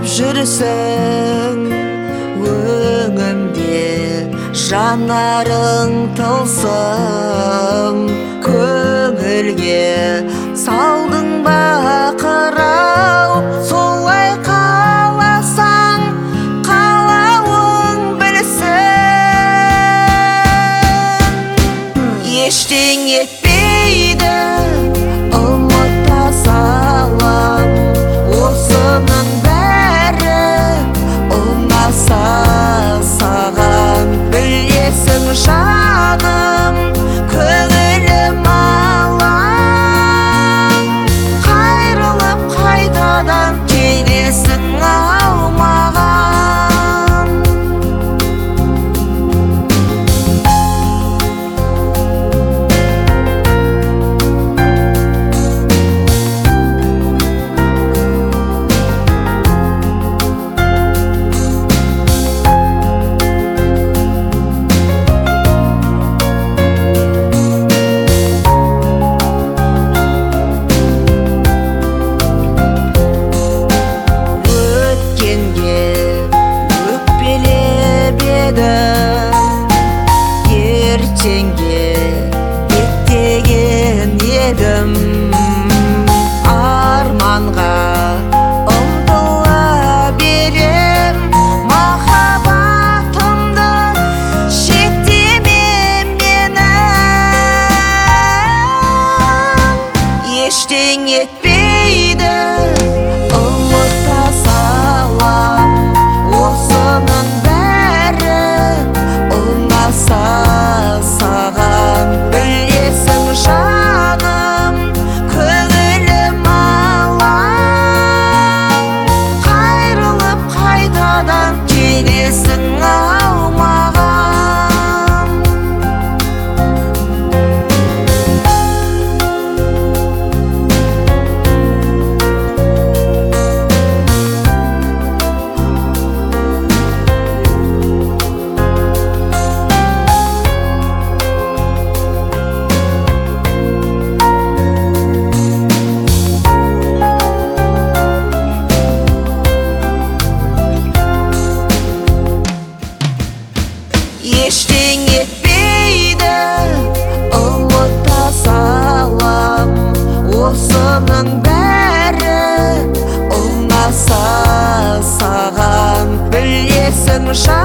болып жүрсің, өңімде жанарың тылсым. Көңілге салдың бақырау, солай қаласаң қалауың білсін. Ештең етпейді ұмыта салам, осының бәрі ұнаса саған. Білесің жаным, көңілім алаң, қайрылып қайтадан келесің ау маған. Ертеңге беттеген едім, арманға ұмтыла берем. Махаббатымды шектеме менің, ештең етпейді ұмыта салам, осының бәрі ұнаса саған. Білесің жаным, көңілім алаң, қайрылып қайтадан келесің ау маған. Ештең етпейді ұмыта салам, осының бәрі ұнаса саған. Білесің